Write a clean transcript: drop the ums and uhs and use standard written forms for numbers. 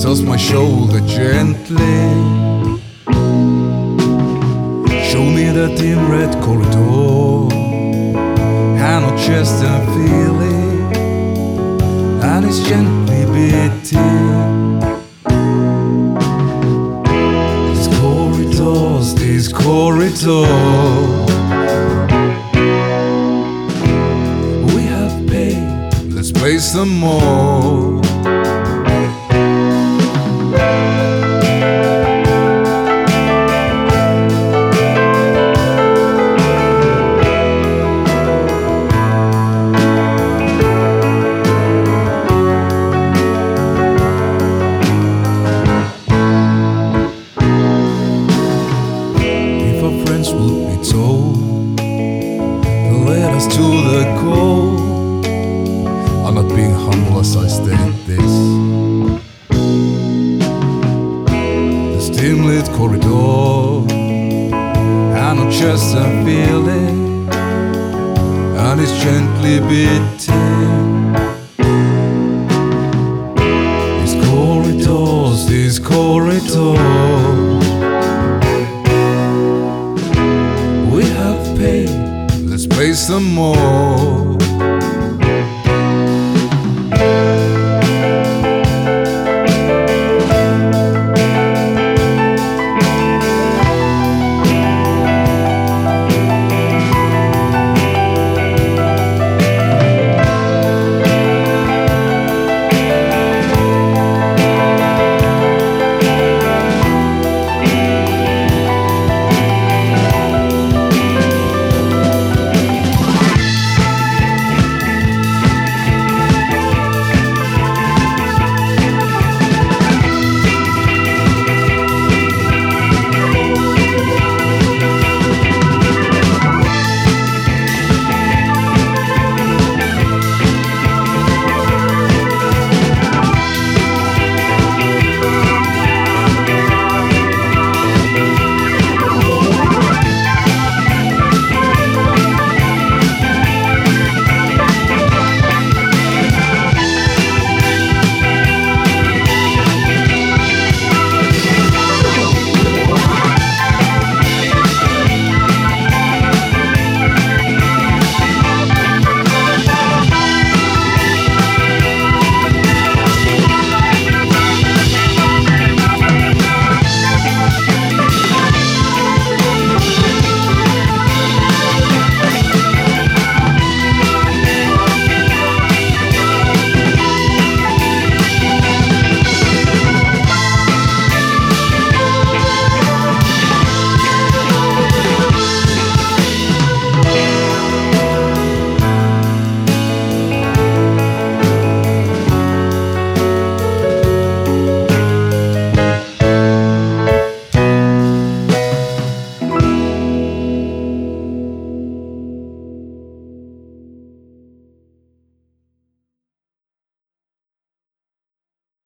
touch my shoulder gently. Show me the dim red corridor, hand on chest and feel it, and it's gently beating. These corridors, we have paid, let's pay some more. Would be told to let us to the goal. I'm not being humble as I state this. This dim-lit corridor, hand on chest and feel it, and it's gently beating. These corridors, we have paid, let's pay some more.